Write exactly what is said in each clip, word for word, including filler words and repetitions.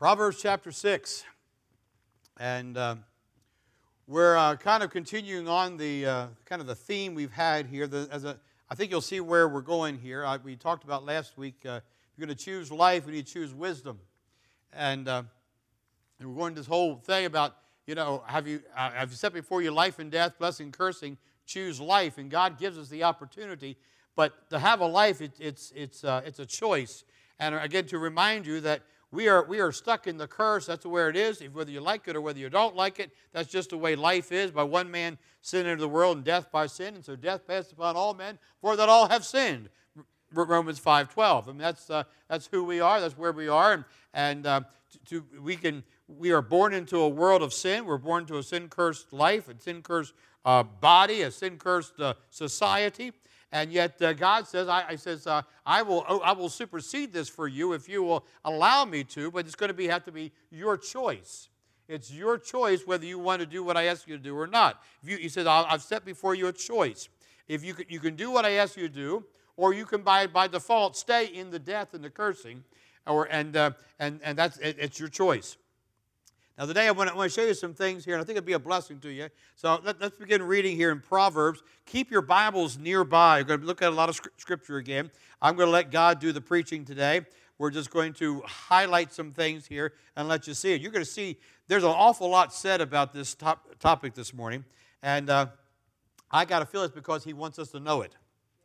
Proverbs chapter six, and uh, we're uh, kind of continuing on the uh, kind of the theme we've had here. The, as a, I think you'll see where we're going here. I, we talked about last week. Uh, if you're going to choose life, we need to choose wisdom, and, uh, and we're going to this whole thing about you know have you uh, have you set before you life and death, blessing and cursing? Choose life, and God gives us the opportunity. But to have a life, it, it's it's uh, it's a choice. And again, to remind you that we are we are stuck in the curse. That's where it is. If, whether you like it or whether you don't like it, that's just the way life is. By one man sin into the world, and death by sin, and so death passed upon all men, for that all have sinned. Romans five twelve. I mean, that's uh, that's who we are. That's where we are, and and uh, to, to we can we are born into a world of sin. We're born into a sin-cursed life, a sin-cursed uh, body, a sin-cursed uh, society. And yet uh, God says, I, I says, uh, I will, I will supersede this for you if you will allow me to. But it's going to be have to be your choice. It's your choice whether you want to do what I ask you to do or not. If you, he says, I've set before you a choice. If you can, you can do what I ask you to do, or you can by by default stay in the death and the cursing, or and uh, and and that's it, it's your choice. Now, today I want, to, I want to show you some things here, and I think it'll be a blessing to you. So let, let's begin reading here in Proverbs. Keep your Bibles nearby. We're going to look at a lot of scripture again. I'm going to let God do the preaching today. We're just going to highlight some things here and let you see it. You're going to see there's an awful lot said about this top, topic this morning, and uh, I got to feel it's because He wants us to know it.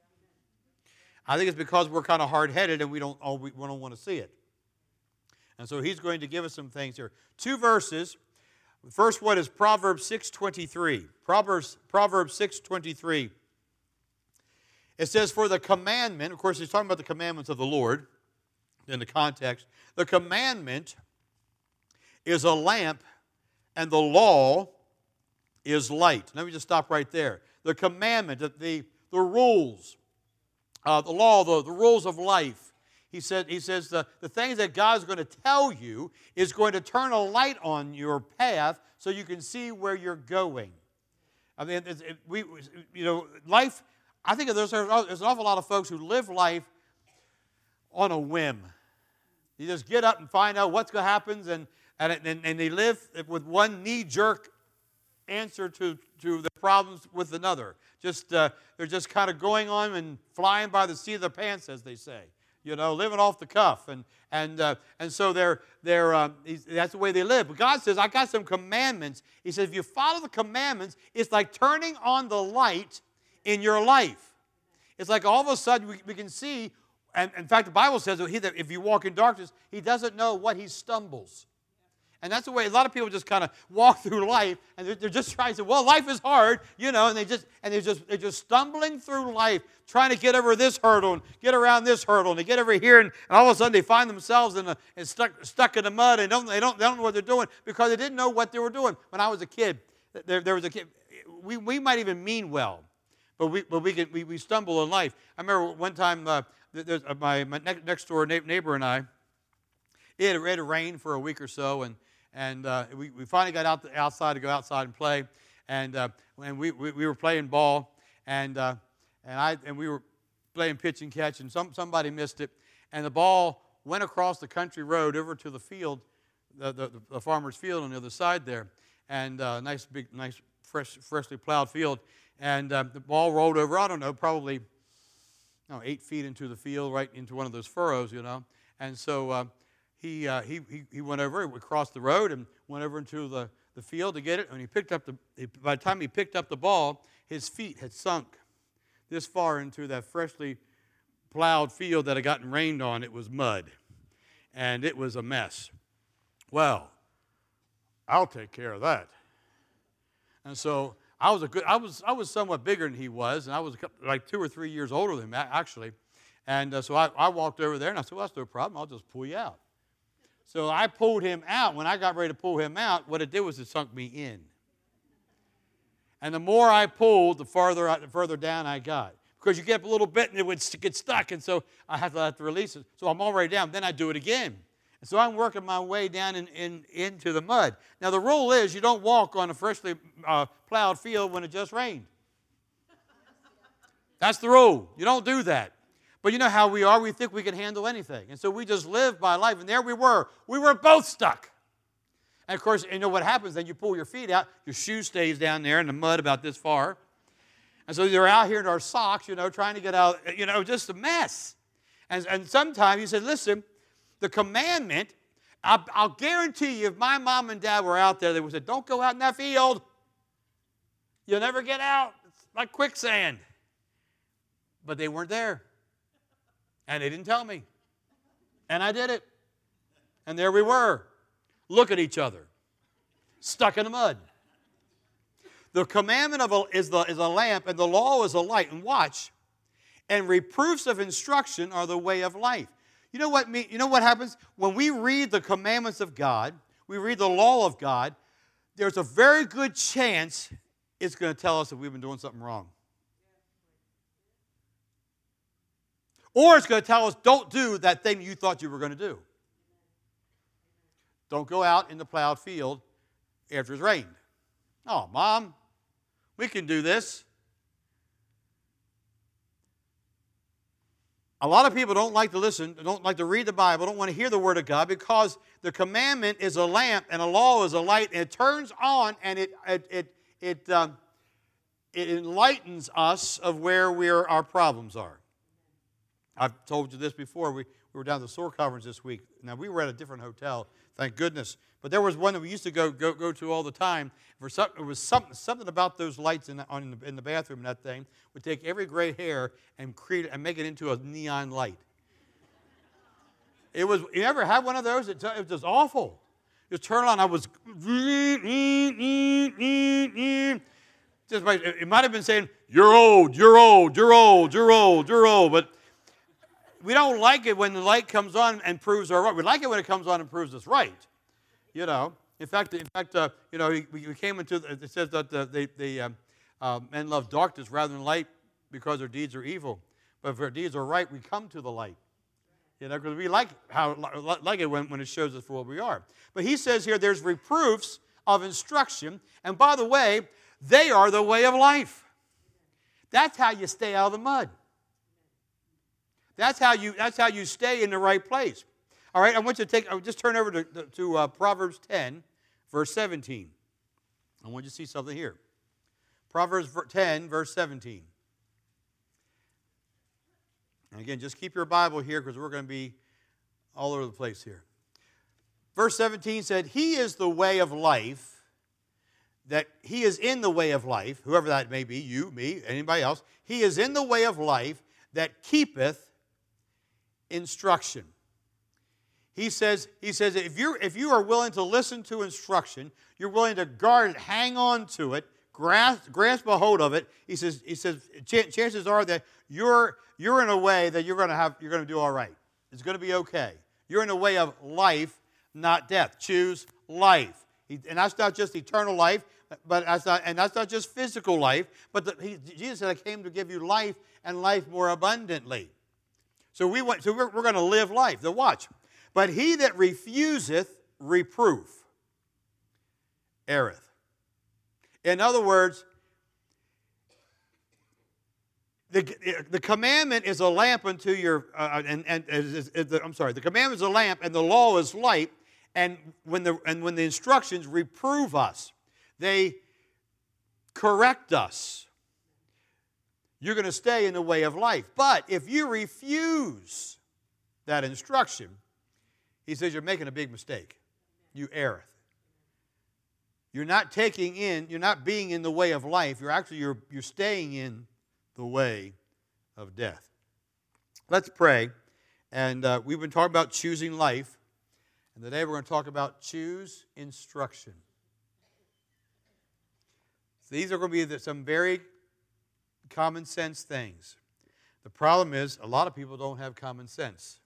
I think it's because we're kind of hard-headed and we don't, oh, we don't want to see it. And so He's going to give us some things here. Two verses. The first one is Proverbs six twenty-three. Proverbs, Proverbs six twenty-three. It says, for the commandment, of course, he's talking about the commandments of the Lord in the context. The commandment is a lamp, and the law is light. Let me just stop right there. The commandment, the, the, the rules, uh, the law, the, the rules of life. He said, he says the, the things that God's going to tell you is going to turn a light on your path so you can see where you're going. I mean, it's, it, we, you know, life, I think there's, there's an awful lot of folks who live life on a whim. You just get up and find out what's going to happen, and, and, and, and they live with one knee-jerk answer to, to the problems with another. Just uh, they're just kind of going on and flying by the seat of their pants, as they say. You know, living off the cuff, and and uh, and so they're they're um, that's the way they live. But God says, I got some commandments. He says, if you follow the commandments, it's like turning on the light in your life. It's like all of a sudden we, we can see, and in fact, the Bible says that, he, that if you walk in darkness, he doesn't know what he stumbles. And that's the way a lot of people just kind of walk through life, and they're, they're just trying to say, well, life is hard, you know, and they just and they're just they're just stumbling through life, trying to get over this hurdle and get around this hurdle, and they get over here, and, and all of a sudden they find themselves in a, and stuck stuck in the mud, and don't they don't they don't know what they're doing because they didn't know what they were doing. When I was a kid, there, there was a kid. We we might even mean well, but we but we can we, we stumble in life. I remember one time uh, there's uh, my my next door neighbor and I. It had, it had rained for a week or so, and And uh, we, we finally got out the, outside to go outside and play, and uh, and we, we we were playing ball, and uh, and I and we were playing pitch and catch, and some somebody missed it, and the ball went across the country road over to the field, the the, the farmer's field on the other side there, and uh, nice big nice fresh freshly plowed field, and uh, the ball rolled over. I don't know, probably no eight feet into the field, right into one of those furrows, you know, and so. Uh, He, uh, he he he went over, he crossed the road and went over into the, the field to get it. And he picked up the. He, by the time he picked up the ball, his feet had sunk this far into that freshly plowed field that had gotten rained on. It was mud, and it was a mess. Well, I'll take care of that. And so I was a good. I was I was somewhat bigger than he was, and I was a couple, like two or three years older than him actually. And uh, so I, I walked over there, and I said, "Well, that's no problem. I'll just pull you out." So I pulled him out. When I got ready to pull him out, what it did was it sunk me in. And the more I pulled, the farther the further down I got. Because you get up a little bit and it would get stuck, and so I have to, have to release it. So I'm already down. Then I do it again. And so I'm working my way down in, in, into the mud. Now the rule is you don't walk on a freshly uh, plowed field when it just rained. That's the rule. You don't do that. But you know how we are. We think we can handle anything. And so we just live by life. And there we were. We were both stuck. And, of course, you know what happens? Then you pull your feet out. Your shoe stays down there in the mud about this far. And so they're out here in our socks, you know, trying to get out, you know, just a mess. And, and sometimes he said, listen, the commandment, I'll, I'll guarantee you if my mom and dad were out there, they would say, don't go out in that field. You'll never get out. It's like quicksand. But they weren't there. And they didn't tell me. And I did it. And there we were. Look at each other. Stuck in the mud. The commandment of a, is, the, is a lamp, and the law is a light. And watch. And reproofs of instruction are the way of life. You know what, you know what happens? When we read the commandments of God, we read the law of God, there's a very good chance it's going to tell us if we've been doing something wrong. Or it's going to tell us, don't do that thing you thought you were going to do. Don't go out in the plowed field after it's rained. Oh, Mom, we can do this. A lot of people don't like to listen, don't like to read the Bible, don't want to hear the Word of God because the commandment is a lamp and a law is a light, and it turns on and it it it it, um, it enlightens us of where we're, our problems are. I've told you this before. We, we were down at the SOAR conference this week. Now, we were at a different hotel, thank goodness. But there was one that we used to go go, go to all the time. For some, it was something, something about those lights in the, on, in, the, in the bathroom and that thing would take every gray hair and create and make it into a neon light. It was, you ever had one of those? It, it was just awful. You turn on, I was, just, it might have been saying, you're old, you're old, you're old, you're old, you're old, but we don't like it when the light comes on and proves our right. We like it when it comes on and proves us right. You know, in fact, in fact, uh, you know, we, we came into. The, it says that the, the, the um, uh, men love darkness rather than light because their deeds are evil. But if our deeds are right, we come to the light. You know, because we like how like it when, when it shows us for what we are. But he says here, there's reproofs of instruction, and by the way, they are the way of life. That's how you stay out of the mud. That's how you, that's how you stay in the right place. All right, I want you to take, I'll just turn over to, to uh, Proverbs ten, verse seventeen. I want you to see something here. Proverbs ten, verse seventeen. And again, just keep your Bible here because we're going to be all over the place here. Verse seventeen said, he is the way of life, that he is in the way of life, whoever that may be, you, me, anybody else. He is in the way of life that keepeth instruction. He says, he says if, you're, if you are willing to listen to instruction, you're willing to guard it, hang on to it, grasp, grasp a hold of it, he says, he says ch- chances are that you're, you're in a way that you're going to have, you're going to do all right. It's going to be okay. You're in a way of life, not death. Choose life. He, and that's not just eternal life, but that's not, and that's not just physical life, but the, he, Jesus said, I came to give you life and life more abundantly. So, we want, so we're, we're going to live life. Now watch. But he that refuseth reproof erreth. In other words, the, the commandment is a lamp unto your, uh, and, and is, is, I'm sorry, the commandment is a lamp and the law is light, and when the, and when the instructions reprove us, they correct us. You're going to stay in the way of life. But if you refuse that instruction, he says you're making a big mistake. You erreth. You're not taking in, you're not being in the way of life. You're actually, you're, you're staying in the way of death. Let's pray. And uh, we've been talking about choosing life. And today we're going to talk about choose instruction. So these are going to be some very common sense things. The problem is a lot of people don't have common sense.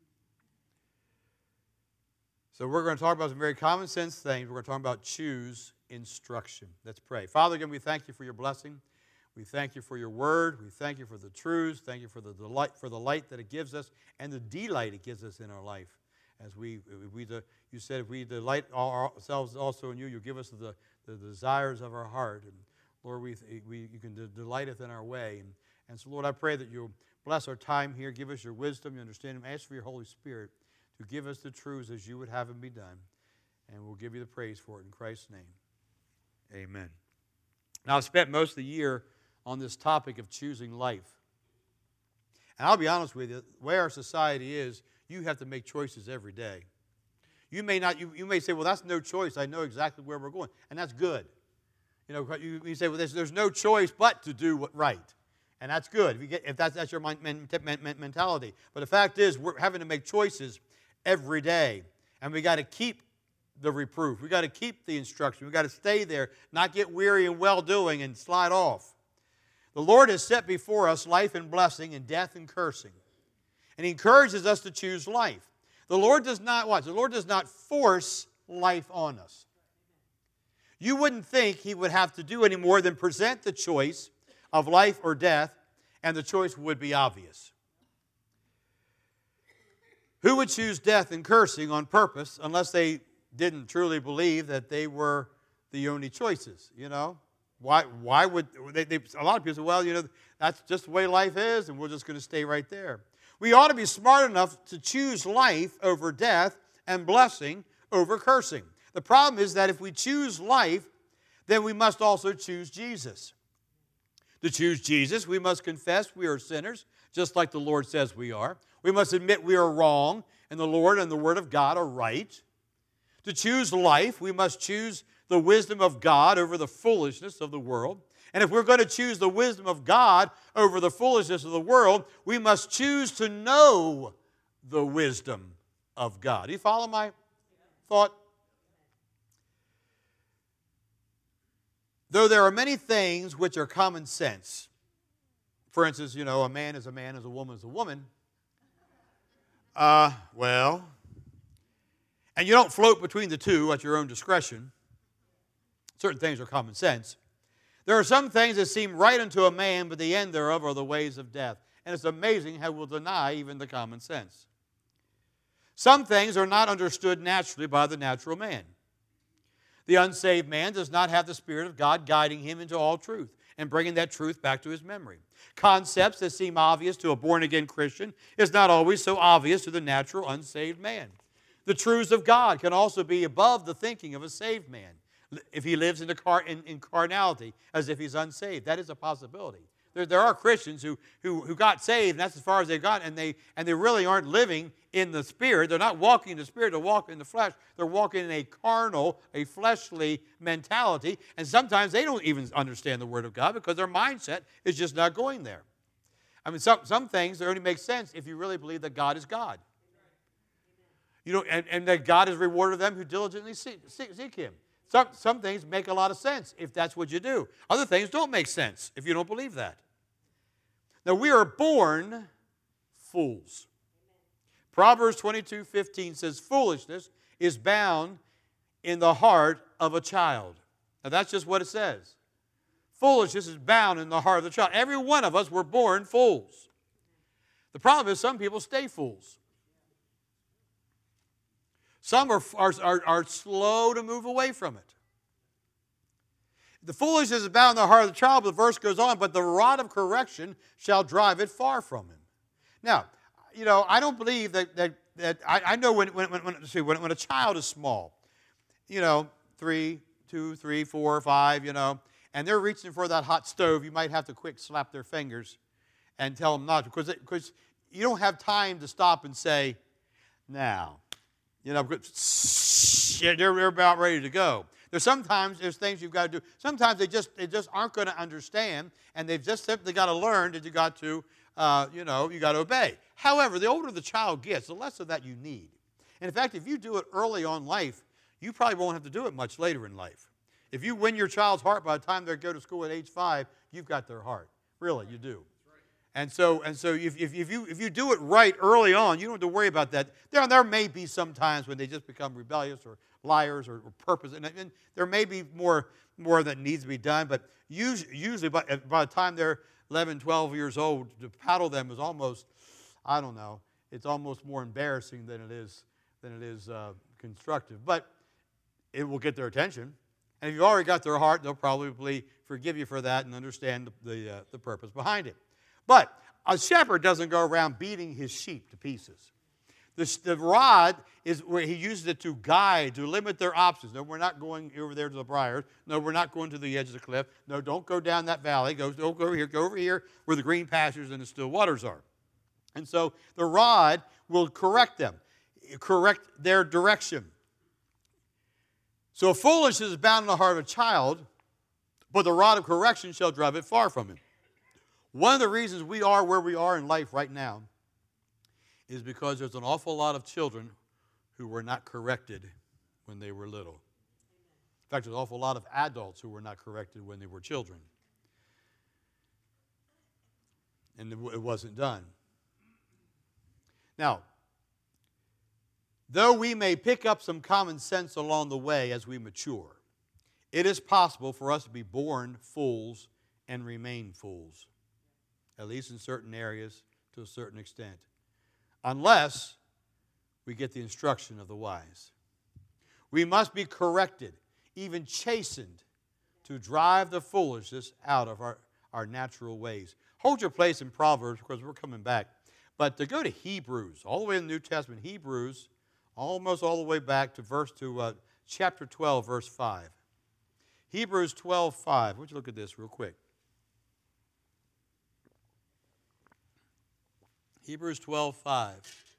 So we're going to talk about some very common sense things. We're going to talk about choose instruction. Let's pray. Father, again, we thank you for your blessing. We thank you for your word. We thank you for the truths. Thank you for the delight, for the light that it gives us and the delight it gives us in our life. As we, we you said, if we delight ourselves also in you, you give us the, the desires of our heart. And Lord, we, we you can delight us in our way. And, and so, Lord, I pray that you'll bless our time here. Give us your wisdom, your understanding. Ask for your Holy Spirit to give us the truths as you would have them be done. And we'll give you the praise for it in Christ's name. Amen. Now, I've spent most of the year on this topic of choosing life. And I'll be honest with you, the way our society is, you have to make choices every day. You may not. You, you may say, well, that's no choice. I know exactly where we're going. And that's good. You know, you, you say, well, there's, there's no choice but to do what right. And that's good if, you get, if that's, that's your men, men, men, mentality. But the fact is, we're having to make choices every day. And we got to keep the reproof. We got to keep the instruction. We got to stay there, not get weary in well-doing and slide off. The Lord has set before us life and blessing and death and cursing. And He encourages us to choose life. The Lord does not, watch, the Lord does not force life on us. You wouldn't think He would have to do any more than present the choice of life or death, and the choice would be obvious. Who would choose death and cursing on purpose unless they didn't truly believe that they were the only choices, you know? Why, why would, they, they, a lot of people say, well, you know, that's just the way life is, and we're just going to stay right there. We ought to be smart enough to choose life over death and blessing over cursing. The problem is that if we choose life, then we must also choose Jesus. To choose Jesus, we must confess we are sinners, just like the Lord says we are. We must admit we are wrong, and the Lord and the Word of God are right. To choose life, we must choose the wisdom of God over the foolishness of the world. And if we're going to choose the wisdom of God over the foolishness of the world, we must choose to know the wisdom of God. Do you follow my thought? Though there are many things which are common sense, for instance, you know, a man is a man, as a woman is a woman, uh, well, and you don't float between the two at your own discretion. Certain things are common sense. There are some things that seem right unto a man, but the end thereof are the ways of death. And it's amazing how we'll deny even the common sense. Some things are not understood naturally by the natural man. The unsaved man does not have the Spirit of God guiding him into all truth and bringing that truth back to his memory. Concepts that seem obvious to a born-again Christian is not always so obvious to the natural unsaved man. The truths of God can also be above the thinking of a saved man if he lives in, the car, in, in carnality as if he's unsaved. That is a possibility. There, there are Christians who, who, who got saved, and that's as far as they got, and they, and they really aren't living in the Spirit. They're not walking in the Spirit, they're walking in the flesh. They're walking in a carnal, a fleshly mentality, and sometimes they don't even understand the Word of God because their mindset is just not going there. I mean, some, some things only make sense if you really believe that God is God. You know, and, and that God is rewarded them who diligently seek, seek, seek Him. Some, some things make a lot of sense if that's what you do. Other things don't make sense if you don't believe that. Now, we are born fools. Proverbs twenty-two fifteen says, foolishness is bound in the heart of a child. Now, that's just what it says. Foolishness is bound in the heart of the child. Every one of us were born fools. The problem is some people stay fools. Some are, are, are, are slow to move away from it. The foolishness is bound in the heart of the child, but the verse goes on, but the rod of correction shall drive it far from him. Now, you know, I don't believe that, that, that I, I know when, when, when, see, when, when a child is small, you know, three, two, three, four, five, you know, and they're reaching for that hot stove, you might have to quick slap their fingers and tell them not to, because, because you don't have time to stop and say, now, you know, they're, they're about ready to go. There's sometimes there's things you've got to do. Sometimes they just they just aren't going to understand, and they've just simply got to learn that you got to, uh, you know, you got to obey. However, the older the child gets, the less of that you need. And in fact, if you do it early on in life, you probably won't have to do it much later in life. If you win your child's heart by the time they go to school at age five, you've got their heart. Really, you do. And so, and so if, if, if, you, if you do it right early on, you don't have to worry about that. There, there may be some times when they just become rebellious or liars or, or purpose, and, and there may be more, more that needs to be done, but usually, usually by, by the time they're eleven, twelve years old, to paddle them is almost, I don't know, it's almost more embarrassing than it is, than it is uh, constructive. But it will get their attention. And if you've already got their heart, they'll probably forgive you for that and understand the, the, uh, the purpose behind it. But a shepherd doesn't go around beating his sheep to pieces. The, the rod is where he uses it to guide, to limit their options. No, we're not going over there to the briars. No, we're not going to the edge of the cliff. No, don't go down that valley. Go, don't go over here. Go over here where the green pastures and the still waters are. And so the rod will correct them, correct their direction. So foolishness is bound in the heart of a child, but the rod of correction shall drive it far from him. One of the reasons we are where we are in life right now is because there's an awful lot of children who were not corrected when they were little. In fact, there's an awful lot of adults who were not corrected when they were children. And it wasn't done. Now, though we may pick up some common sense along the way as we mature, it is possible for us to be born fools and remain fools, at least in certain areas to a certain extent, unless we get the instruction of the wise. We must be corrected, even chastened, to drive the foolishness out of our, our natural ways. Hold your place in Proverbs, because we're coming back. But to go to Hebrews, all the way in the New Testament, Hebrews, almost all the way back to verse to uh, chapter twelve, verse five. Hebrews twelve, five. Would you look at this real quick? Hebrews twelve, five.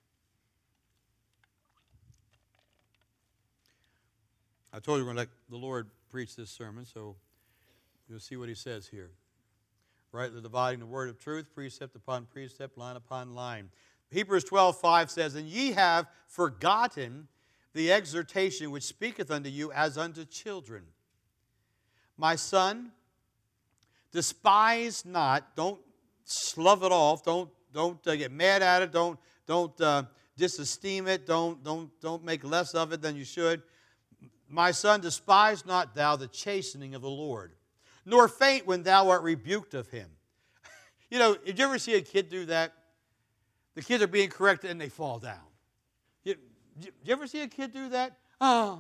I told you we're going to let the Lord preach this sermon, so you'll see what he says here. Rightly dividing the word of truth, precept upon precept, line upon line. Hebrews twelve, five says, And ye have forgotten the exhortation which speaketh unto you as unto children. My son, despise not, don't slough it off, don't, don't uh, get mad at it, don't, don't uh, disesteem it, don't, don't, don't make less of it than you should. My son, despise not thou the chastening of the Lord, nor faint when thou art rebuked of him. You know, did you ever see a kid do that? The kids are being corrected and they fall down. You, did you ever see a kid do that? Oh,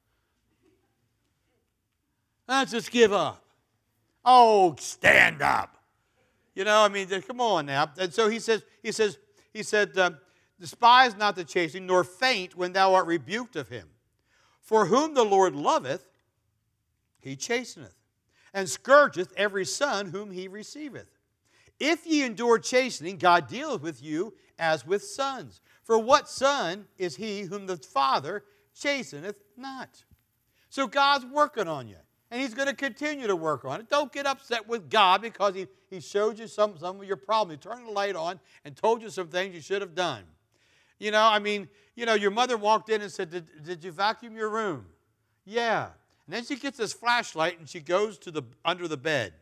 let's just give up. Oh, stand up. You know, I mean, come on now. And so he says, he says, he said, uh, despise not the chastening, nor faint when thou art rebuked of him. For whom the Lord loveth, he chasteneth, and scourgeth every son whom he receiveth. If ye endure chastening, God dealeth with you as with sons. For what son is he whom the Father chasteneth not? So God's working on you, and he's going to continue to work on it. Don't get upset with God because he, he showed you some, some of your problems. He turned the light on and told you some things you should have done. You know, I mean, you know, your mother walked in and said, did, did you vacuum your room? Yeah. And then she gets this flashlight and she goes to the under the bed.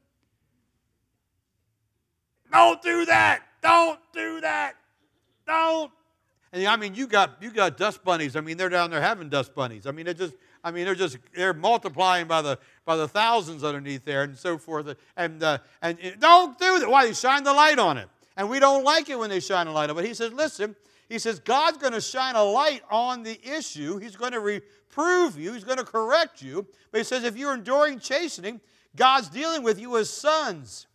Don't do that. Don't do that. Don't. And I mean, you got you got dust bunnies. I mean, they're down there having dust bunnies. I mean, they're just I mean, they're just they're multiplying by the by the thousands underneath there and so forth. And uh, and don't do that. Why? They shine the light on it. And we don't like it when they shine a light on it. But he says, listen, he says, God's going to shine a light on the issue. He's going to reprove you. He's going to correct you. But he says, if you're enduring chastening, God's dealing with you as sons.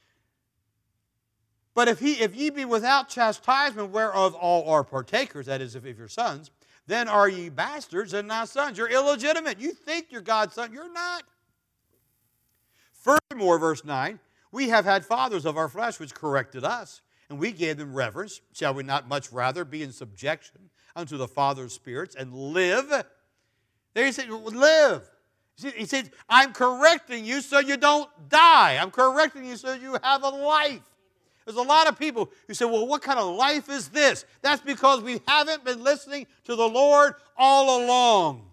But if he, if ye be without chastisement, whereof all are partakers, that is, if, if you're sons, then are ye bastards and not sons. You're illegitimate. You think you're God's son. You're not. Furthermore, verse nine, we have had fathers of our flesh which corrected us, and we gave them reverence. Shall we not much rather be in subjection unto the Father of spirits and live? There he said, live. He said, I'm correcting you so you don't die. I'm correcting you so you have a life. There's a lot of people who say, well, what kind of life is this? That's because we haven't been listening to the Lord all along.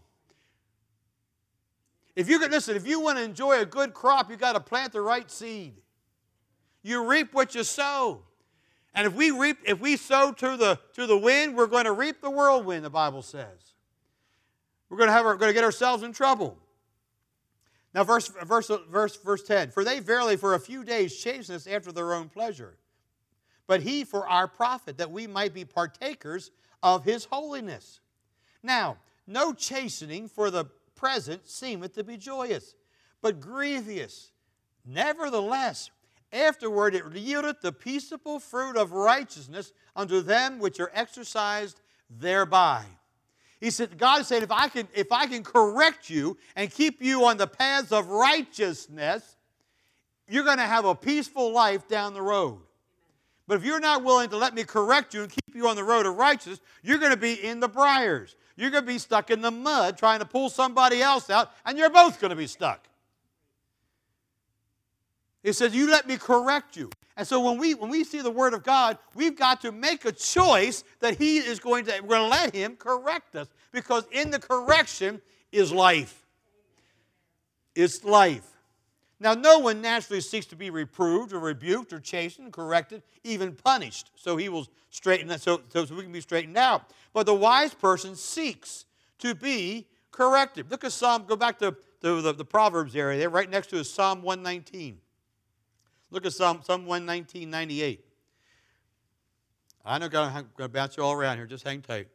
If you could listen, if you want to enjoy a good crop, you've got to plant the right seed. You reap what you sow. And if we reap, if we sow to the to the wind, we're going to reap the whirlwind, the Bible says. We're going to have we're going to get ourselves in trouble. Now, verse verse verse verse ten. For they verily for a few days chasten us after their own pleasure, but he for our profit, that we might be partakers of his holiness. Now, no chastening for the present seemeth to be joyous, but grievous. Nevertheless, afterward it yieldeth the peaceable fruit of righteousness unto them which are exercised thereby. He said, God is saying, if I can, if I can correct you and keep you on the paths of righteousness, you're going to have a peaceful life down the road. But if you're not willing to let me correct you and keep you on the road of righteousness, you're going to be in the briars. You're going to be stuck in the mud trying to pull somebody else out, and you're both going to be stuck. He says, you let me correct you. And so when we when we see the Word of God, we've got to make a choice that He is going to, we're going to let Him correct us. Because in the correction is life. It's life. Now, no one naturally seeks to be reproved or rebuked or chastened, corrected, even punished. So He will straighten that, so, so we can be straightened out. But the wise person seeks to be corrected. Look at Psalm, go back to, to the, the Proverbs area there. Right next to is Psalm one nineteen. Look at Psalm, Psalm one nineteen, ninety-eight. I know I'm going to bounce you all around here. Just hang tight.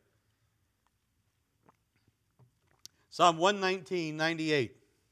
Psalm one nineteen, ninety-eight.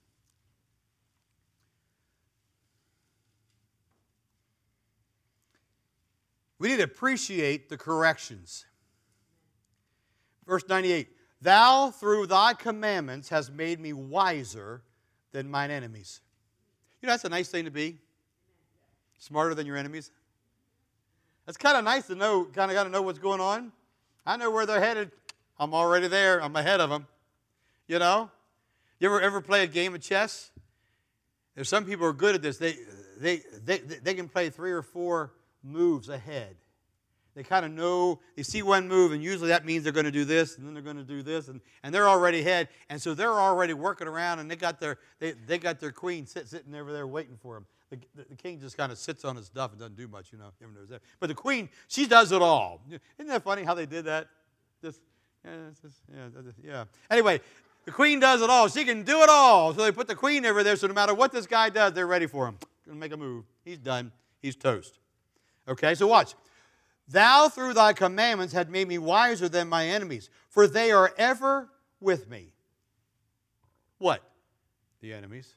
We need to appreciate the corrections. Verse ninety-eight. Thou through thy commandments hast made me wiser than mine enemies. You know, that's a nice thing to be. Smarter than your enemies. It's kind of nice to know, kind of got to know what's going on. I know where they're headed. I'm already there. I'm ahead of them. You know? You ever ever play a game of chess? There's some people who are good at this. They, they, they, they can play three or four moves ahead. They kind of know, they see one move, and usually that means they're going to do this, and then they're going to do this, and, and they're already ahead. And so they're already working around, and they got their they, they got their queen sit, sitting over there waiting for them. The, the, the king just kind of sits on his stuff and doesn't do much, you know. Everyone knows that. But the queen, she does it all. Isn't that funny how they did that? Just, yeah, just, yeah, yeah. Anyway, the queen does it all. She can do it all. So they put the queen over there, so no matter what this guy does, they're ready for him. Gonna make a move. He's done. He's toast. Okay, so watch. Thou through thy commandments had made me wiser than my enemies, for they are ever with me. What? The enemies.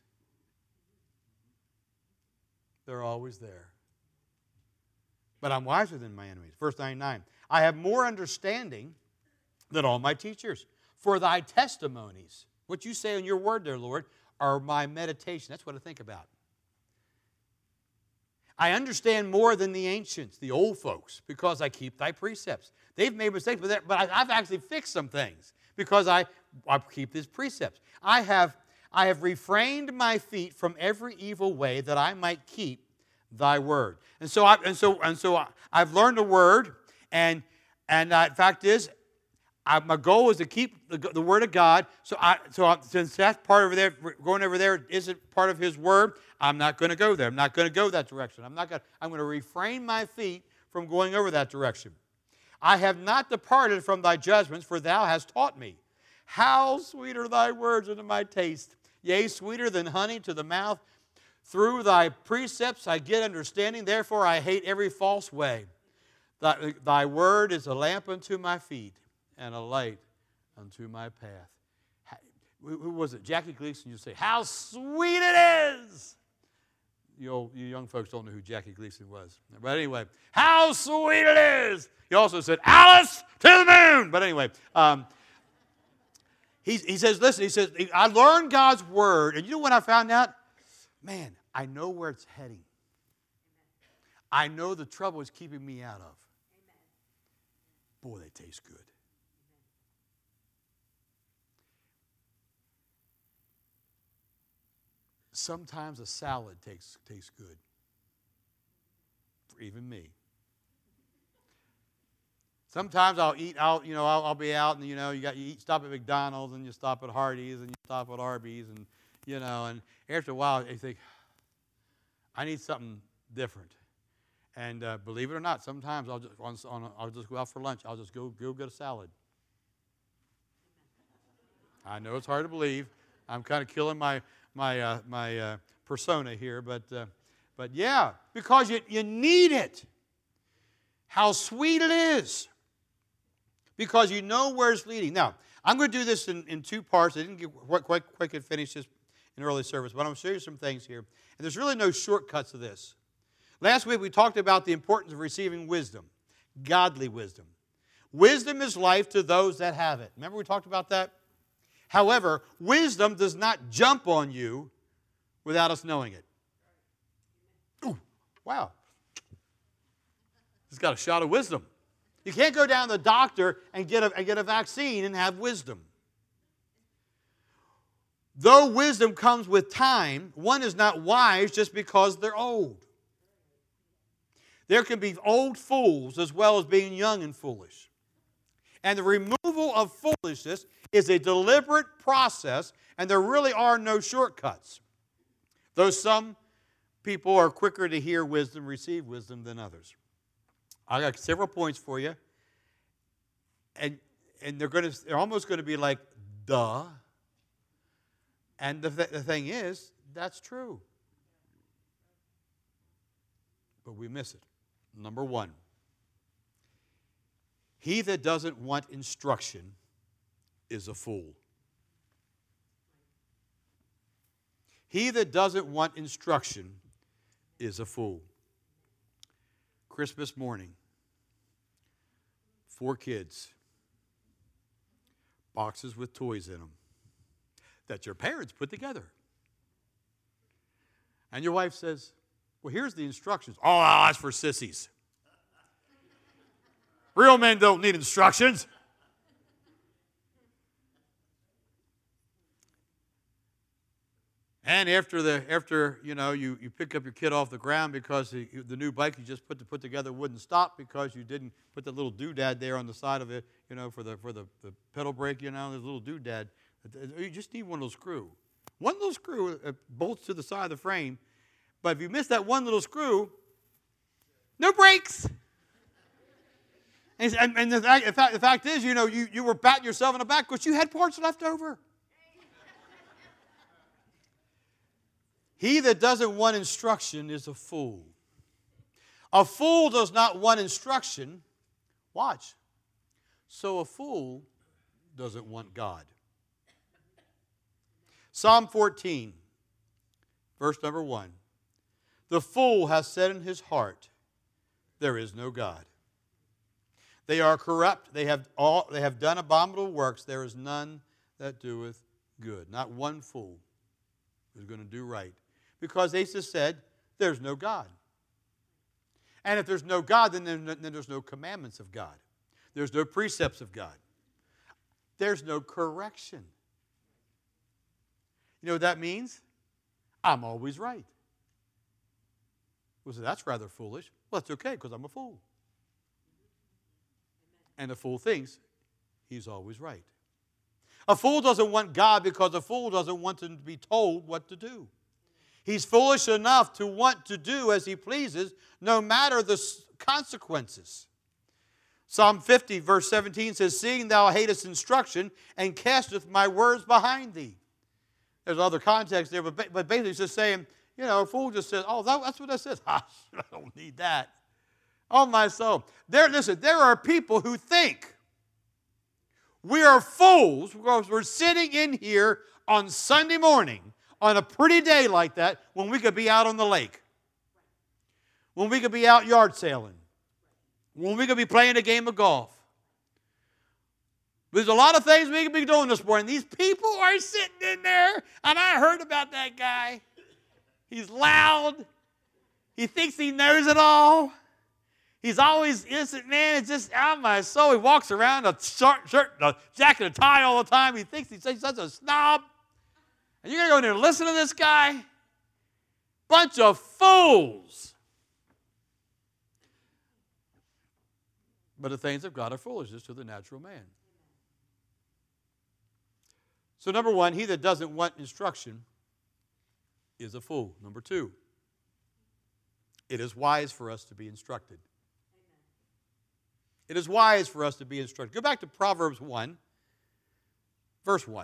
They're always there. But I'm wiser than my enemies. Verse ninety-nine. I have more understanding than all my teachers. For thy testimonies, what you say in your word there, Lord, are my meditation. That's what I think about. I understand more than the ancients, the old folks, because I keep thy precepts. They've made mistakes, but, but I've actually fixed some things because I, I keep his precepts. I have, I have refrained my feet from every evil way that I might keep thy word. And so, I, and so, and so I, I've learned the word, and and uh, the fact is, I, my goal is to keep the, the word of God. So, I, so I, since that's part over there, going over there isn't part of his word, I'm not going to go there. I'm not going to go that direction. I'm not going. I'm going to refrain my feet from going over that direction. I have not departed from thy judgments, for thou hast taught me. How sweet are thy words unto my taste, yea, sweeter than honey to the mouth. Through thy precepts I get understanding, therefore I hate every false way. Thy, thy word is a lamp unto my feet and a light unto my path. Who was it? Jackie Gleason used to say, how sweet it is. You, old, you young folks don't know who Jackie Gleason was. But anyway, how sweet it is. He also said, Alice to the moon. But anyway, um, he, he says, listen, he says, I learned God's word. And you know what I found out? Man, I know where it's heading. I know the trouble is keeping me out of. Boy, they taste good. Sometimes a salad tastes, tastes good. For even me. Sometimes I'll eat out, you know, I'll, I'll be out and, you know, you got you eat, stop at McDonald's and you stop at Hardee's and you stop at Arby's and, you know, and after a while you think, I need something different. And uh, believe it or not, sometimes I'll just on, on, I'll just go out for lunch. I'll just go go get a salad. I know it's hard to believe. I'm kind of killing my my uh, my uh, persona here, but uh, but yeah, because you you need it. How sweet it is, because you know where it's leading. Now I'm going to do this in, in two parts. I didn't get quite quite quick and finish this in early service, but I'm going to show you some things here. And there's really no shortcuts to this. Last week we talked about the importance of receiving wisdom, godly wisdom. Wisdom is life to those that have it. Remember we talked about that? However, wisdom does not jump on you without us knowing it. Ooh, wow. He's got a shot of wisdom. You can't go down to the doctor and get a, and get a vaccine and have wisdom. Though wisdom comes with time, one is not wise just because they're old. There can be old fools as well as being young and foolish. And the removal of foolishness is a deliberate process, and there really are no shortcuts. Though some people are quicker to hear wisdom, receive wisdom than others. I got several points for you, and and they're going to they're almost going to be like, duh. And the, th- the thing is, that's true. But we miss it. Number one, he that doesn't want instruction is a fool. He that doesn't want instruction is a fool. Christmas morning, four kids, boxes with toys in them that your parents put together. And your wife says, well, here's the instructions. Oh, that's for sissies. Real men don't need instructions. And after the after you know you, you pick up your kid off the ground because the, the new bike you just put to put together wouldn't stop because you didn't put the little doodad there on the side of it, you know, for the for the, the pedal brake, you know, there's a little doodad. You just need one little screw. One little screw bolts to the side of the frame, but if you miss that one little screw, no brakes. And, and the, fact, the, fact, the fact is, you know, you, you were batting yourself in the back because you had parts left over. He that doesn't want instruction is a fool. A fool does not want instruction. Watch. So a fool doesn't want God. Psalm fourteen, verse number one. The fool has said in his heart, there is no God. They are corrupt. They have all. They have done abominable works. There is none that doeth good. Not one fool is going to do right. Because they just said, there's no God. And if there's no God, then, then there's no commandments of God. There's no precepts of God. There's no correction. You know what that means? I'm always right. Well, so that's rather foolish. Well, that's okay because I'm a fool. And a fool thinks he's always right. A fool doesn't want God because a fool doesn't want to be told what to do. He's foolish enough to want to do as he pleases, no matter the consequences. Psalm fifty, verse seventeen says, seeing thou hatest instruction, and casteth my words behind thee. There's other context there, but, but basically it's just saying, you know, a fool just says, oh, that, that's what that says. I don't need that. Oh, my soul. There, listen, there are people who think we are fools because we're sitting in here on Sunday morning on a pretty day like that when we could be out on the lake, when we could be out yard sailing, when we could be playing a game of golf. There's a lot of things we could be doing this morning. These people are sitting in there, and I heard about that guy. He's loud. He thinks he knows it all. He's always innocent, man. It's just out of my soul. He walks around a short shirt, a jacket, a tie all the time. He thinks he's such a snob. And you're going to go in there and listen to this guy? Bunch of fools. But the things of God are foolishness to the natural man. So number one, he that doesn't want instruction is a fool. Number two, it is wise for us to be instructed. It is wise for us to be instructed. Go back to Proverbs one, verse one.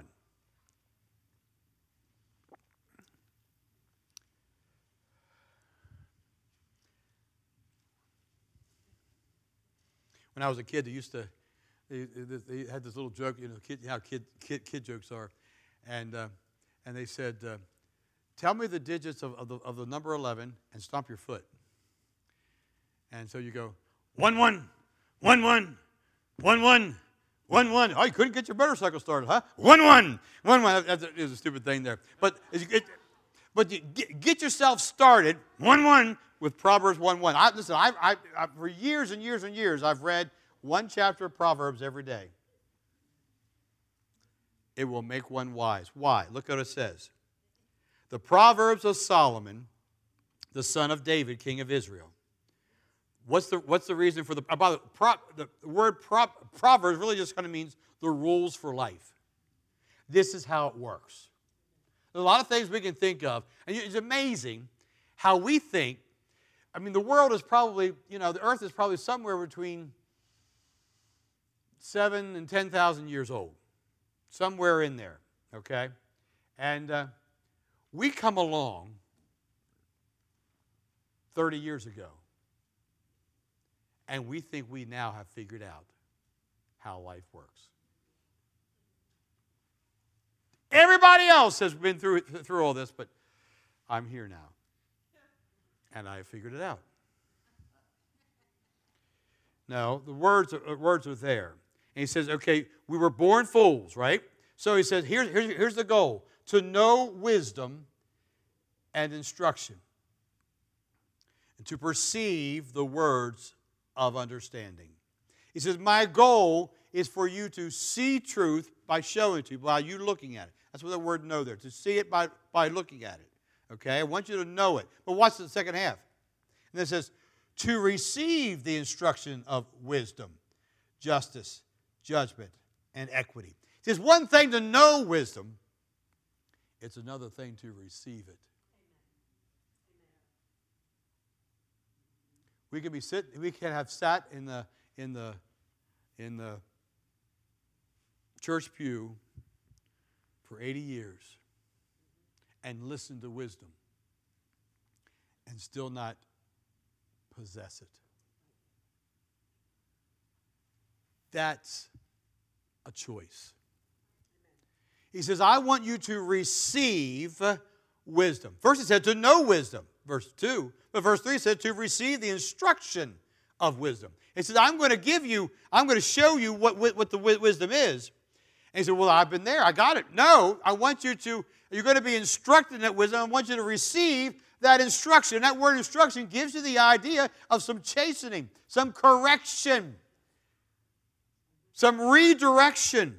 When I was a kid, they used to, they, they had this little joke, you know, kid, how kid, kid, kid jokes are. And, uh, and they said, uh, tell me the digits of, of, the, of the number eleven and stomp your foot. And so you go, one, one, one, one, one, one, one, one. Oh, you couldn't get your motorcycle started, huh? One, one, one, one. That's a, there's a stupid thing there. But, it, but you get, get yourself started, one, one, with Proverbs one, one. I, listen, I, I, I, for years and years and years, I've read one chapter of Proverbs every day. It will make one wise. Why? Look what it says. The Proverbs of Solomon, the son of David, king of Israel. What's the, what's the reason for the, by the, pro, the word pro, Proverbs really just kind of means the rules for life. This is how it works. There's a lot of things we can think of, and it's amazing how we think. I mean, the world is probably, you know, the earth is probably somewhere between seven and ten thousand years old. Somewhere in there, okay? And uh, we come along thirty years ago, and we think we now have figured out how life works. Everybody else has been through, through all this, but I'm here now, and I have figured it out. No, the words are, words are there. And he says, okay, we were born fools, right? So he says, here's, here's, here's the goal, to know wisdom and instruction, and to perceive the words of understanding. He says, my goal is for you to see truth by showing it to you, by you looking at it. That's what the word know there, to see it by, by looking at it. Okay, I want you to know it. But watch the second half. And it says, to receive the instruction of wisdom, justice, judgment, and equity. It's one thing to know wisdom. It's another thing to receive it. We can be sit. We can have sat in the in the in the church pew for eighty years and listened to wisdom and still not possess it. That's a choice. He says, I want you to receive wisdom. First it said to know wisdom, verse two. But verse three said to receive the instruction of wisdom. He says, I'm going to give you, I'm going to show you what, what the wisdom is. And he said, well, I've been there. I got it. No, I want you to, you're going to be instructed in that wisdom. I want you to receive that instruction. That word instruction gives you the idea of some chastening, some correction, some redirection.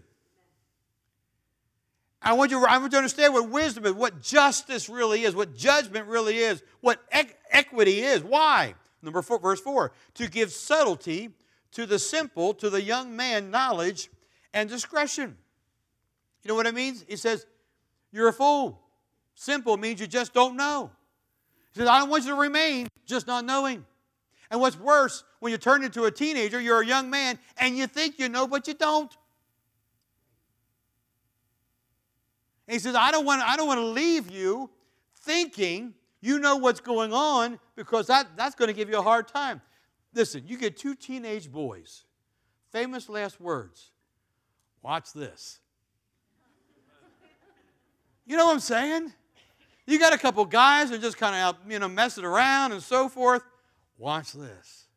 I want you, I want you to understand what wisdom is, what justice really is, what judgment really is, what e- equity is. Why? Number four, verse four, to give subtlety to the simple, to the young man, knowledge and discretion. You know what it means? He says, you're a fool. Simple means you just don't know. He says, I don't want you to remain just not knowing. And what's worse, when you turn into a teenager, you're a young man, and you think you know, but you don't. And he says, I don't want, I don't want to leave you thinking you know what's going on, because that, that's going to give you a hard time. Listen, you get two teenage boys. Famous last words. Watch this. You know what I'm saying? You got a couple guys that are just kind of out, you know, messing around and so forth. Watch this.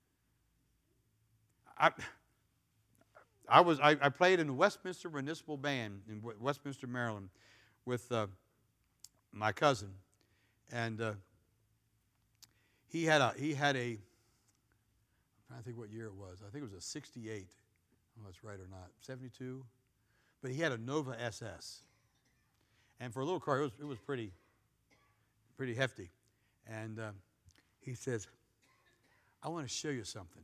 I, I was I, I played in the Westminster Municipal Band in Westminster, Maryland, with uh, my cousin, and uh, he had a he had a. I'm trying to think what year it was. I think it was a sixty-eight. I don't know if that's right or not. seventy-two, but he had a Nova S S, and for a little car, it was it was pretty pretty hefty, and uh, he says, I want to show you something.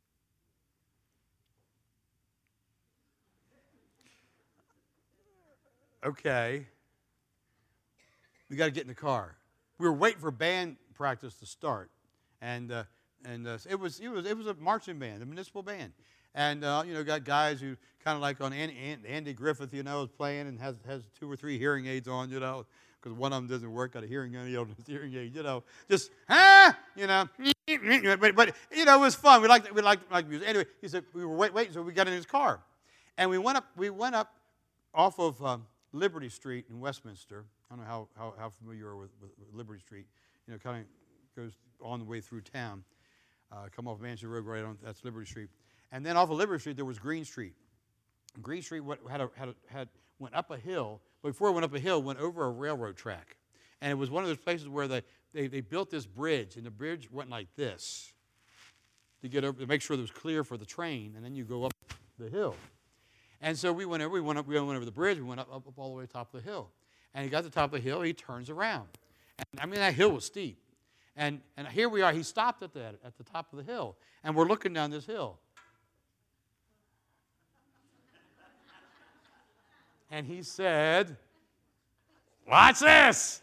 Okay. We got to get in the car. We were waiting for band practice to start, and uh, and uh, it was it was it was a marching band, a municipal band, and uh, you know, got guys who kind of like on Andy, Andy Griffith, you know, is playing and has has two or three hearing aids on, you know, because one of them doesn't work, got a hearing aid, hearing aid, you know, just ah, you know, but but you know, it was fun. We liked we liked like music. Anyway, he said we were wait, waiting, so we got in his car, and we went up we went up off of um, Liberty Street in Westminster. I don't know how how, how familiar you are with, with Liberty Street. You know, kind of goes on the way through town. Uh, come off Manchester Road, right on, that's Liberty Street. And then off of Liberty Street, there was Green Street. Green Street went, had a, had a, had, went up a hill, but before it went up a hill, it went over a railroad track. And it was one of those places where they, they, they built this bridge, and the bridge went like this to get over, to make sure it was clear for the train, and then you go up the hill. And so we went over, we went up, we went over the bridge, we went up, up, up all the way to the top of the hill. And he got to the top of the hill, he turns around. And I mean, that hill was steep. And, and here we are, he stopped at, that, at the top of the hill, and we're looking down this hill. And he said, "Watch this."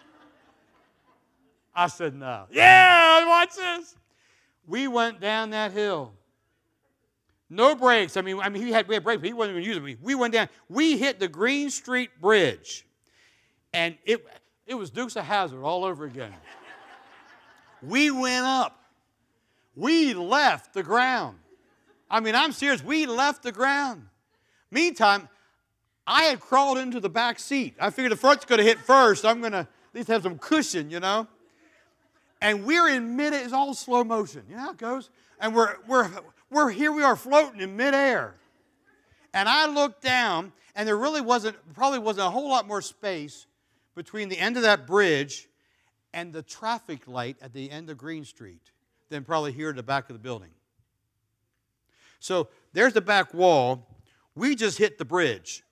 I said, "No." "Yeah, watch this." We went down that hill. No brakes. I mean, I mean, he had, we had brakes, but he wasn't even using them. We went down. We hit the Green Street Bridge, and it, it was Dukes of Hazzard all over again. We went up. We left the ground. I mean, I'm serious. We left the ground. Meantime, I had crawled into the back seat. I figured the front's going to hit first. I'm going to at least have some cushion, you know. And we're in mid, it's all slow motion. You know how it goes? And we're, we're, we're here, we are floating in midair. And I looked down, and there really wasn't, probably wasn't a whole lot more space between the end of that bridge and the traffic light at the end of Green Street than probably here at the back of the building. So there's the back wall. We just hit the bridge.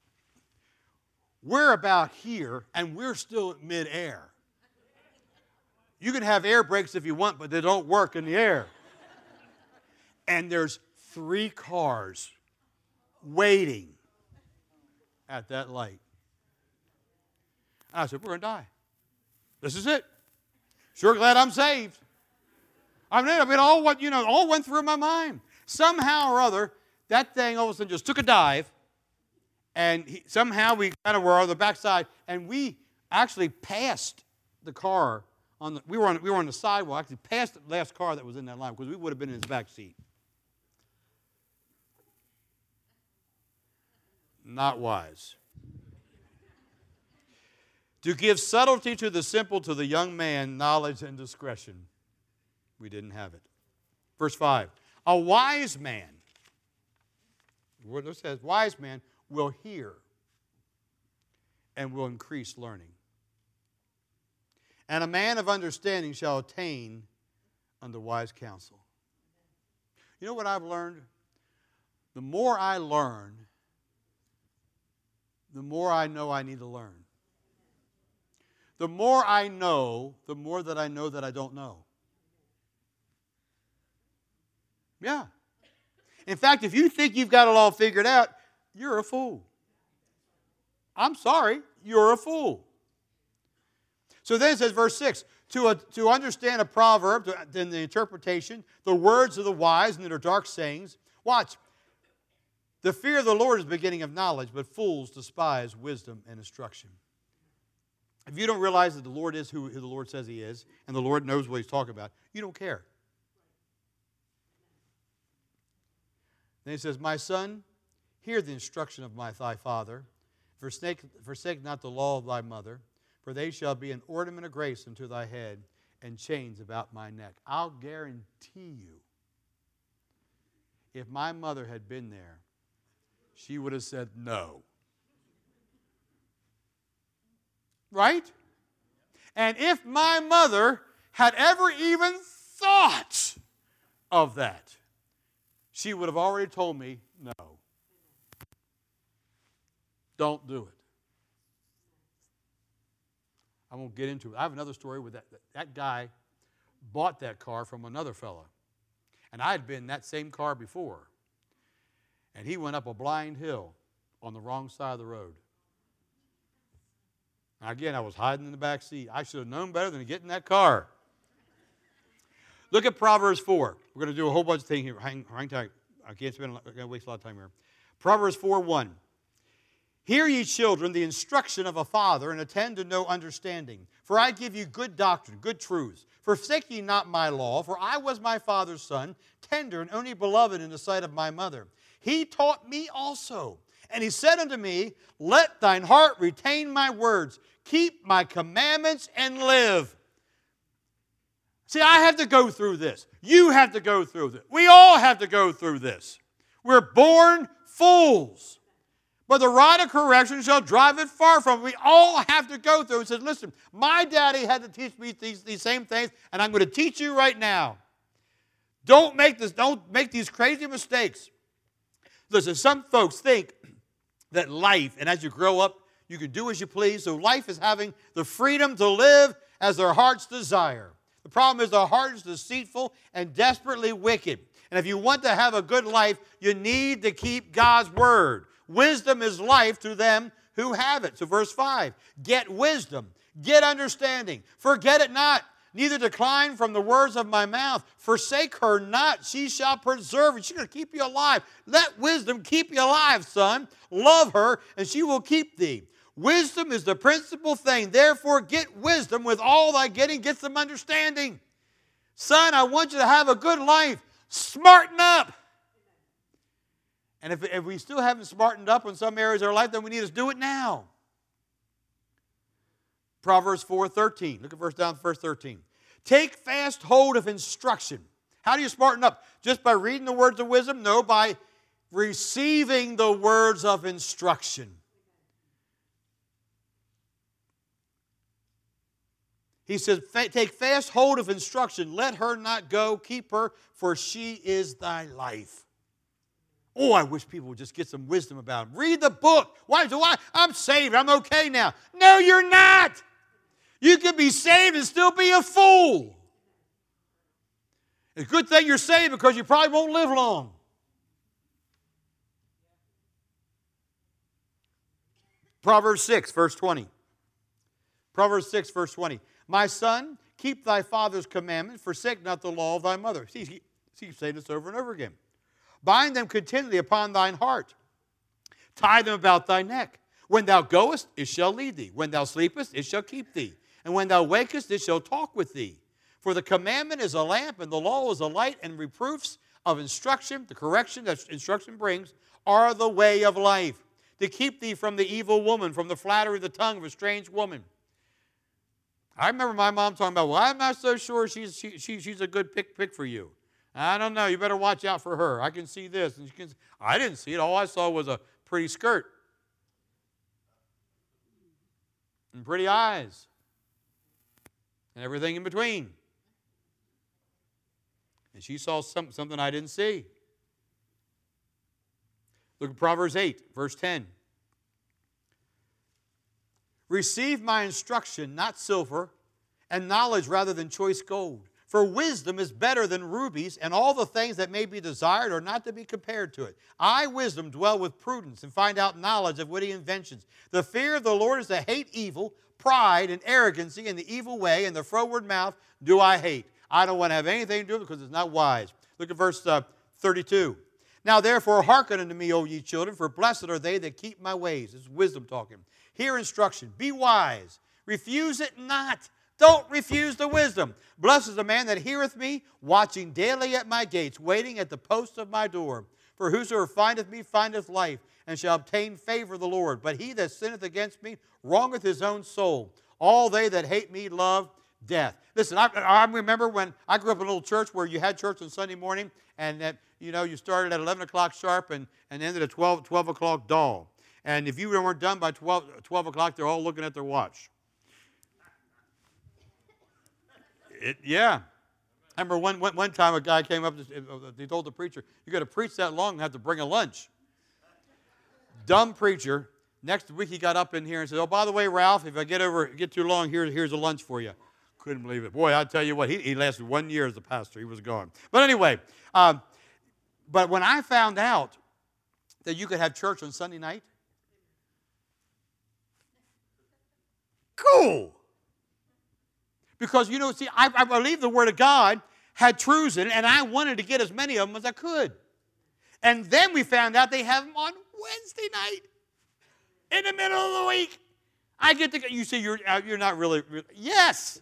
We're about here, and we're still at midair. You can have air brakes if you want, but they don't work in the air. And there's three cars waiting at that light. I said, "We're going to die. This is it. Sure glad I'm saved." I mean, I mean, all what you know, all went through my mind. Somehow or other, that thing all of a sudden just took a dive, and he, somehow we kind of were on the backside, and we actually passed the car on the. We were on we were on the sidewalk, actually passed the last car that was in that line because we would have been in his back seat. Not wise. To give subtlety to the simple, to the young man, knowledge and discretion. We didn't have it. Verse five. A wise man, the word says, wise man will hear and will increase learning. And a man of understanding shall attain unto wise counsel. You know what I've learned? The more I learn, the more I know I need to learn. The more I know, the more that I know that I don't know. Yeah. In fact, if you think you've got it all figured out, you're a fool. I'm sorry, you're a fool. So then it says, verse six, to, a, to understand a proverb, to, then the interpretation, the words of the wise and their dark sayings. Watch. The fear of the Lord is the beginning of knowledge, but fools despise wisdom and instruction. If you don't realize that the Lord is who, who the Lord says He is, and the Lord knows what He's talking about, you don't care. Then He says, my son, hear the instruction of my thy father. Forsake, forsake not the law of thy mother, for they shall be an ornament of grace unto thy head, and chains about my neck. I'll guarantee you, if my mother had been there, she would have said no. Right? And if my mother had ever even thought of that, she would have already told me, no. Don't do it. I won't get into it. I have another story with that. That guy bought that car from another fella. And I had been in that same car before. And he went up a blind hill on the wrong side of the road. Now again, I was hiding in the back seat. I should have known better than to get in that car. Look at Proverbs four. We're going to do a whole bunch of things here. Hang, hang tight. I can't spend. I'm going to waste a lot of time here. Proverbs four one. Hear ye children the instruction of a father, and attend to no understanding. For I give you good doctrine, good truths. Forsake ye not my law, for I was my father's son, tender and only beloved in the sight of my mother. He taught me also. And he said unto me, let thine heart retain my words. Keep my commandments and live. See, I have to go through this. You have to go through this. We all have to go through this. We're born fools. But the rod of correction shall drive it far from it. We all have to go through it. He says, listen, my daddy had to teach me these, these same things, and I'm going to teach you right now. Don't make this, don't make these crazy mistakes. Listen, some folks think that life, and as you grow up, you can do as you please. So life is having the freedom to live as their heart's desire. The problem is their heart is deceitful and desperately wicked. And if you want to have a good life, you need to keep God's word. Wisdom is life to them who have it. So verse five, get wisdom, get understanding, forget it not, neither decline from the words of my mouth. Forsake her not, she shall preserve you. She's going to keep you alive. Let wisdom keep you alive, son. Love her, and she will keep thee. Wisdom is the principal thing. Therefore, get wisdom. With all thy getting, get some understanding. Son, I want you to have a good life. Smarten up. And if, if we still haven't smartened up in some areas of our life, then we need to do it now. Proverbs four thirteen. Look at verse down, verse thirteen. Take fast hold of instruction. How do you smarten up? Just by reading the words of wisdom? No, by receiving the words of instruction. He says, take fast hold of instruction. Let her not go. Keep her, for she is thy life. Oh, I wish people would just get some wisdom about him. Read the book. Why do I? I'm saved. I'm okay now. No, you're not. You can be saved and still be a fool. It's a good thing you're saved because you probably won't live long. Proverbs six, verse twenty. Proverbs six, verse twenty. My son, keep thy father's commandments, forsake not the law of thy mother. See, he, see, he's saying this over and over again. Bind them continually upon thine heart. Tie them about thy neck. When thou goest, it shall lead thee. When thou sleepest, it shall keep thee. And when thou wakest, it shall talk with thee. For the commandment is a lamp, and the law is a light, and reproofs of instruction, the correction that instruction brings, are the way of life. To keep thee from the evil woman, from the flattery of the tongue of a strange woman. I remember my mom talking about, well, I'm not so sure she's, she, she, she's a good pick, pick for you. I don't know. You better watch out for her. I can see this. And she can, I didn't see it. All I saw was a pretty skirt and pretty eyes and everything in between. And she saw some, something I didn't see. Look at Proverbs eight, verse ten. Receive my instruction, not silver, and knowledge rather than choice gold. For wisdom is better than rubies, and all the things that may be desired are not to be compared to it. I, wisdom, dwell with prudence and find out knowledge of witty inventions. The fear of the Lord is to hate evil, pride and arrogancy and the evil way and the froward mouth do I hate. I don't want to have anything to do with it because it's not wise. Look at verse uh, thirty-two. Now therefore hearken unto me, O ye children, for blessed are they that keep my ways. This is wisdom talking. Hear instruction. Be wise. Refuse it not. Don't refuse the wisdom. Blessed is the man that heareth me, watching daily at my gates, waiting at the posts of my door. For whosoever findeth me findeth life, and shall obtain favor of the Lord. But he that sinneth against me wrongeth his own soul. All they that hate me love death. Listen, I, I remember when I grew up in a little church where you had church on Sunday morning, and that, you know, you started at eleven o'clock sharp and, and ended at twelve, twelve o'clock dull. And if you weren't done by twelve, twelve o'clock, they're all looking at their watch. It, yeah. I remember one, one, one time a guy came up, he told the preacher, you got to preach that long and have to bring a lunch. Dumb preacher. Next week he got up in here and said, oh, by the way, Ralph, if I get over get too long, here, here's a lunch for you. Couldn't believe it. Boy, I tell you what, he, he lasted one year as a pastor. He was gone. But anyway, um, but when I found out that you could have church on Sunday night, cool. Because, you know, see, I, I believe the Word of God had truths in it, and I wanted to get as many of them as I could. And then we found out they have them on Wednesday night in the middle of the week. I get to, you say you're, you're not really, really, yes.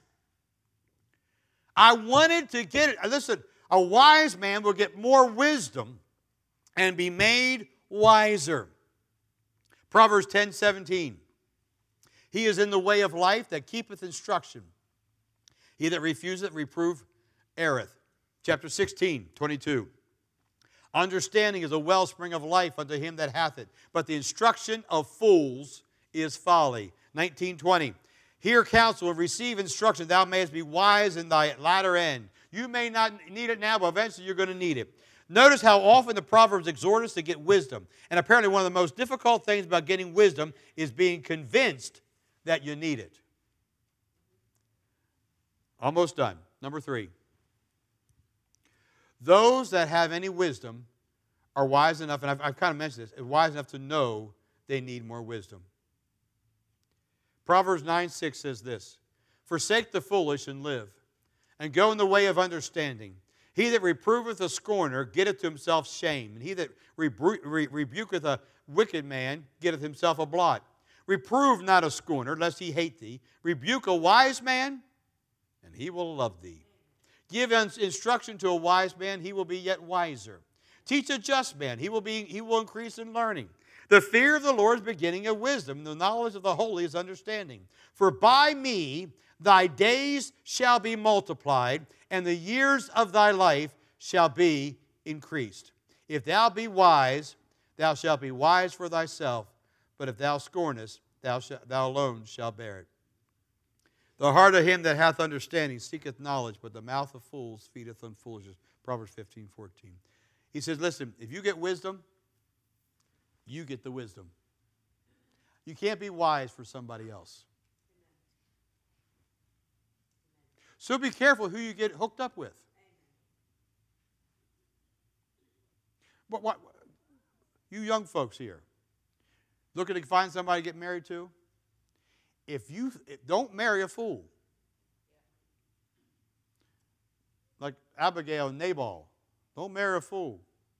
I wanted to get it. Listen, a wise man will get more wisdom and be made wiser. Proverbs ten seventeen. He is in the way of life that keepeth instruction. He that refuseth reproof erreth. Chapter sixteen, twenty-two. Understanding is a wellspring of life unto him that hath it, but the instruction of fools is folly. nineteen twenty. Hear counsel and receive instruction, thou mayest be wise in thy latter end. You may not need it now, but eventually you're going to need it. Notice how often the Proverbs exhort us to get wisdom. And apparently one of the most difficult things about getting wisdom is being convinced that you need it. Almost done. Number three. Those that have any wisdom are wise enough, and I've, I've kind of mentioned this, wise enough to know they need more wisdom. Proverbs nine six says this, forsake the foolish and live, and go in the way of understanding. He that reproveth a scorner getteth to himself shame, and he that rebu- re- rebuketh a wicked man getteth himself a blot. Reprove not a scorner, lest he hate thee. Rebuke a wise man, and he will love thee. Give instruction to a wise man, he will be yet wiser. Teach a just man, he will be he will increase in learning. The fear of the Lord is beginning of wisdom, the knowledge of the holy is understanding. For by me thy days shall be multiplied, and the years of thy life shall be increased. If thou be wise, thou shalt be wise for thyself, but if thou scornest, thou, shalt, thou alone shalt bear it. The heart of him that hath understanding seeketh knowledge, but the mouth of fools feedeth on foolishness. Proverbs fifteen fourteen. He says, listen, if you get wisdom, you get the wisdom. You can't be wise for somebody else. So be careful who you get hooked up with. What, what, you young folks here, looking to find somebody to get married to? If you don't marry a fool, like Abigail and Nabal, don't marry a fool.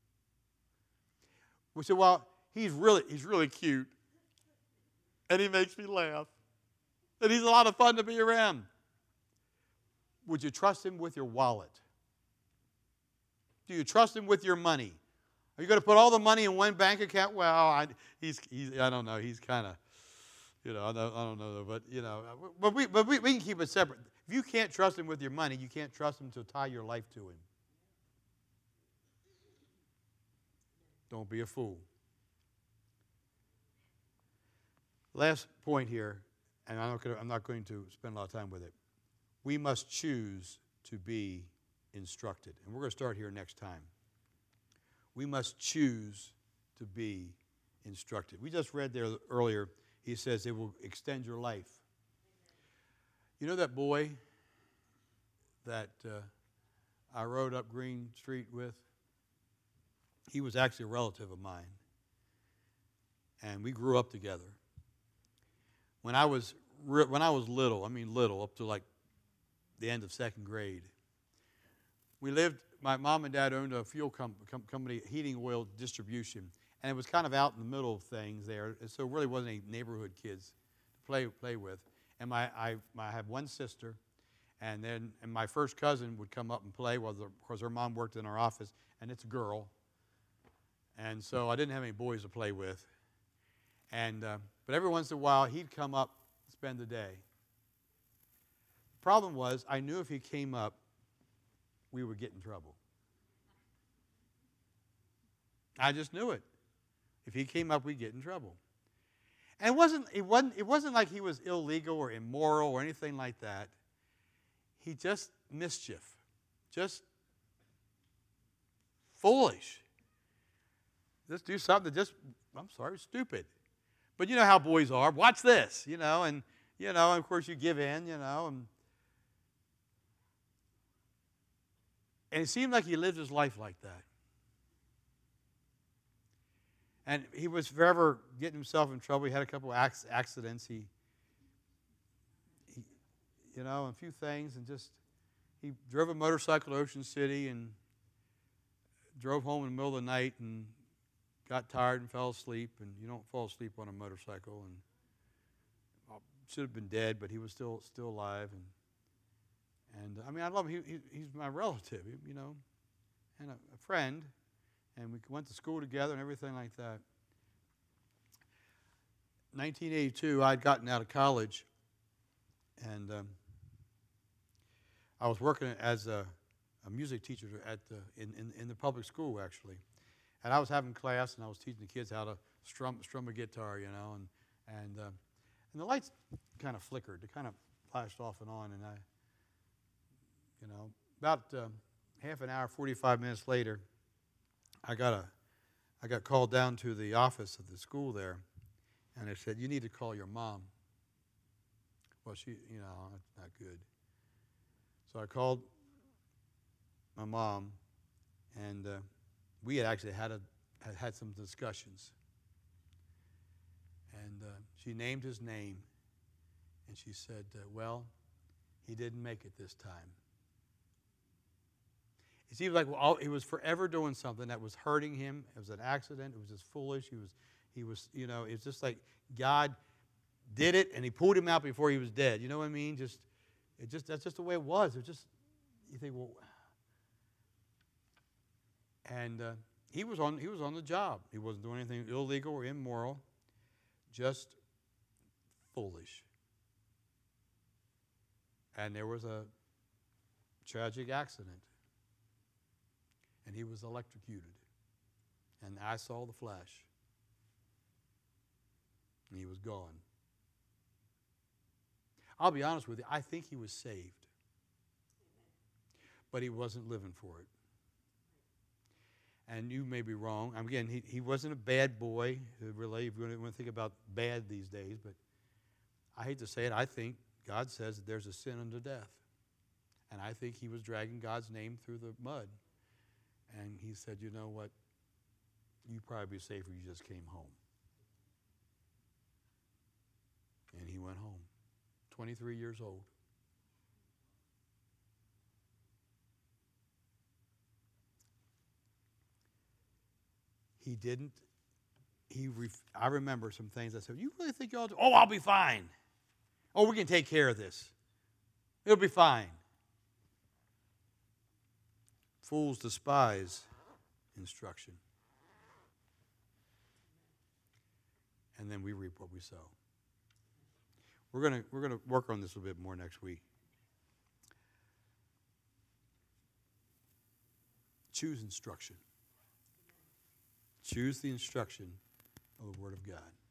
We say, well, he's really he's really cute, and he makes me laugh, and he's a lot of fun to be around. Would you trust him with your wallet? Do you trust him with your money? Are you going to put all the money in one bank account? Well, I, he's, he's I don't know. He's kind of, you know, I don't, I don't know, but you know, but we but we, we can keep it separate. If you can't trust him with your money, you can't trust him to tie your life to him. Don't be a fool. Last point here, and I'm not, gonna, I'm not going to spend a lot of time with it. We must choose to be instructed. And we're going to start here next time. We must choose to be instructed. We just read there earlier, he says it will extend your life. You know that boy that uh, I rode up Green Street with? He was actually a relative of mine. And we grew up together. When I was re- when I was little, I mean little, up to like the end of second grade, we lived, my mom and dad owned a fuel com- com- company, heating oil distribution, and it was kind of out in the middle of things there, so it really wasn't any neighborhood kids to play play with. And my I, my, I have one sister, and then and my first cousin would come up and play, well, because her mom worked in our office, and it's a girl, and so I didn't have any boys to play with. And uh, but every once in a while, he'd come up and spend the day. Problem was, I knew if he came up, we would get in trouble. I just knew it. If he came up, we'd get in trouble. And it wasn't, it wasn't, it wasn't like he was illegal or immoral or anything like that. He just mischief. Just foolish. Just do something just, I'm sorry, stupid. But you know how boys are. Watch this, you know, and, you know, and of course you give in, you know, and And it seemed like he lived his life like that. And he was forever getting himself in trouble. He had a couple of accidents. He, he, you know, a few things. And just, he drove a motorcycle to Ocean City and drove home in the middle of the night and got tired and fell asleep. And you don't fall asleep on a motorcycle. And well, should have been dead, but he was still still alive. And And, I mean, I love him. He, he, he's my relative, you know, and a, a friend. And we went to school together and everything like that. nineteen eighty-two, I'd gotten out of college. And um, I was working as a a music teacher at the, in, in, in the public school, actually. And I was having class, and I was teaching the kids how to strum, strum a guitar, you know, and, and, uh, and the lights kind of flickered. They kind of flashed off and on, and I, you know, about uh, half an hour, forty-five minutes later, I got a, I got called down to the office of the school there, and they said, you need to call your mom. Well, she, you know, that's not good. So I called my mom, and uh, we had actually had, a, had had some discussions. And uh, she named his name, and she said, uh, well, he didn't make it this time. It seemed like well, he was forever doing something that was hurting him. It was an accident. It was just foolish. He was, he was, you know, it's just like God did it, and he pulled him out before he was dead. You know what I mean? Just, it just that's just the way it was. It was just, you think, well, and uh, he was on he was on the job. He wasn't doing anything illegal or immoral, just foolish. And there was a tragic accident, and he was electrocuted. And I saw the flash, and he was gone. I'll be honest with you, I think he was saved, but he wasn't living for it. And you may be wrong. Again, he, he wasn't a bad boy, really, if you want to think about bad these days, but I hate to say it, I think God says that there's a sin unto death. And I think he was dragging God's name through the mud. And he said, you know what, you'd probably be safer if you just came home. And he went home, twenty-three years old. He didn't, he. Ref, I remember some things I said, you really think you'll do? Oh, I'll be fine. Oh, we can take care of this. It'll be fine. Fools despise instruction. And then we reap what we sow. We're going to we're going to work on this a little bit more next week. Choose instruction. Choose the instruction of the Word of God.